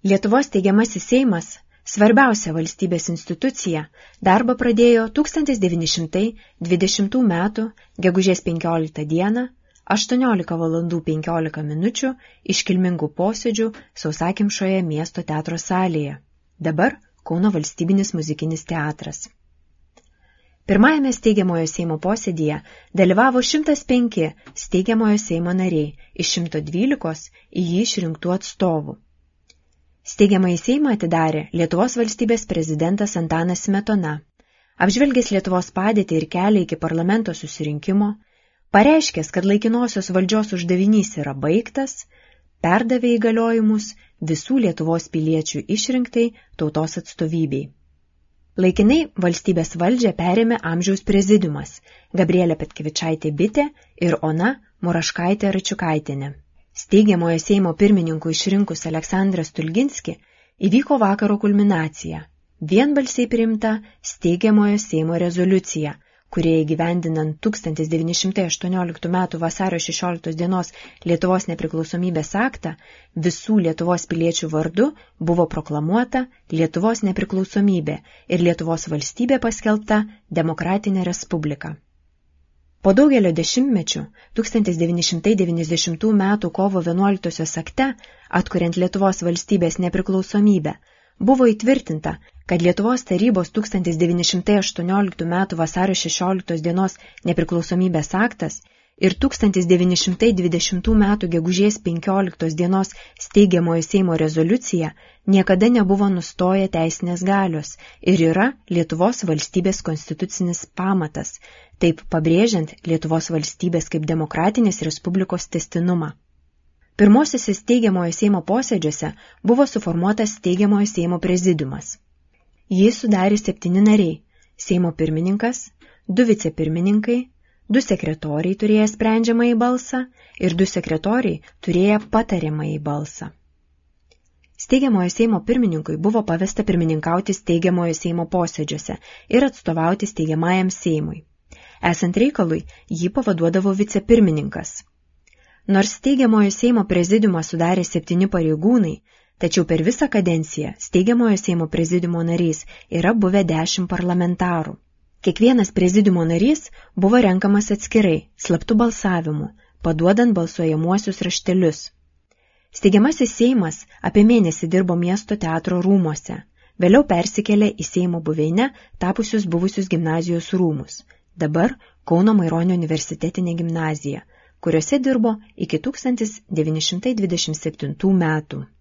Lietuvos steigiamasis Seimas, svarbiausia valstybės institucija, darbą pradėjo 1920 m. gegužės 15 d. 18:15 iškilmingų posėdžių Sausakimšoje miesto teatro salėje, dabar Kauno valstybinis muzikinis teatras. Pirmajame steigiamojo Seimo posėdyje dalyvavo 105 steigiamojo Seimo nariai iš 112 į jį išrinktų atstovų. Steigiamąjį Seimą atidarė Lietuvos valstybės prezidentas Antanas Smetona, apžvelgęs Lietuvos padėtį ir kelią iki parlamento susirinkimo, pareiškęs, kad laikinosios valdžios uždavinys yra baigtas, perdavė įgaliojimus visų Lietuvos piliečių išrinktai tautos atstovybei. Laikinai valstybės valdžią perėmė amžiaus prezidiumas Gabrielė Petkevičaitė Bitė ir Ona Muraškaitė Račiukaitienė. Steigiamojo Seimo pirmininku išrinkus Aleksandrą Stulginskį įvyko vakaro kulminacija, vienbalsiai priimta Steigiamojo Seimo rezoliucija, kurie įgyvendinant 1918 m. vasario 16 dienos Lietuvos nepriklausomybės aktą visų Lietuvos piliečių vardu buvo proklamuota Lietuvos nepriklausomybė ir Lietuvos valstybė paskelbta Demokratinė Respublika. Po daugelio dešimtmečių 1990 m. kovo 11 akte, atkuriant Lietuvos valstybės nepriklausomybę, buvo įtvirtinta, kad Lietuvos tarybos 1918 m. vasario 16 dienos nepriklausomybės aktas ir 1920 m. gegužės 15 dienos steigiamojo Seimo rezoliucija niekada nebuvo nustoję teisinės galios ir yra Lietuvos valstybės konstitucinis pamatas, taip pabrėžiant Lietuvos valstybės kaip demokratinės respublikos tęstinumą. Pirmosiuose steigiamojo Seimo posėdžiuose buvo suformuotas steigiamojo Seimo prezidiumas. Jį sudarė 7 nariai – Seimo pirmininkas, 2 vicepirmininkai, 2 sekretoriai turėję sprendžiamąjį balsą ir 2 sekretoriai turėję patariamąjį balsą. Steigiamojo Seimo pirmininkui buvo pavesta pirmininkauti steigiamojo Seimo posėdžiuose ir atstovauti steigiamajam Seimui. Esant reikalui, jį pavaduodavo vicepirmininkas. Nors steigiamojo Seimo prezidiumą sudarė 7 pareigūnai, tačiau per visą kadenciją steigiamojo Seimo prezidiumo narys yra buvę 10 parlamentarų. Kiekvienas prezidiumo narys buvo renkamas atskirai, slaptu balsavimu, paduodant balsuojamuosius raštelius. Steigiamasis Seimas apie mėnesį dirbo miesto teatro rūmuose, vėliau persikėlė į Seimo buveinę tapusius buvusius gimnazijos rūmus, dabar Kauno Maironio universitetinė gimnazija, kuriuose dirbo iki 1927 metų.